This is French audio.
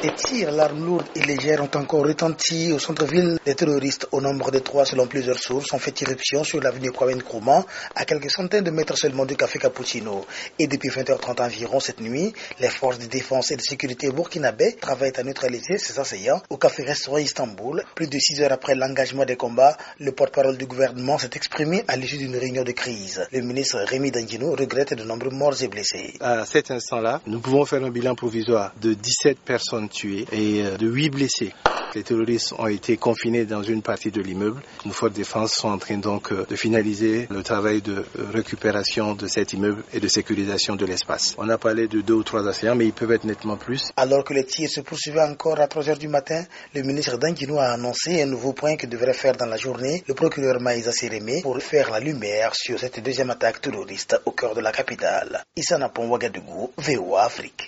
Des tirs, l'arme lourde et légère ont encore retenti au centre-ville. Les terroristes, au nombre de 3 selon plusieurs sources, ont fait irruption sur l'avenue Kwame Nkrumah, à quelques centaines de mètres seulement du café Cappuccino. Et depuis 20h30 environ cette nuit, les forces de défense et de sécurité burkinabé travaillent à neutraliser ces assaillants au café-restaurant Istanbul. Plus de 6 heures après l'engagement des combats, le porte-parole du gouvernement s'est exprimé à l'issue d'une réunion de crise. Le ministre Rémi Danguino regrette de nombreux morts et blessés. À cet instant-là, nous pouvons faire un bilan provisoire de 17 personnes tuées et de 8 blessés. Les terroristes ont été confinés dans une partie de l'immeuble. Nos forces de défense sont en train donc de finaliser le travail de récupération de cet immeuble et de sécurisation de l'espace. On a parlé de 2 ou 3 assaillants, mais ils peuvent être nettement plus. Alors que les tirs se poursuivaient encore à 3 heures du matin, le ministre Danguino a annoncé un nouveau point que devrait faire dans la journée le procureur Maïsa Sérémé pour faire la lumière sur cette deuxième attaque terroriste au cœur de la capitale. Issa Napon Ouagadougou, VOA Afrique.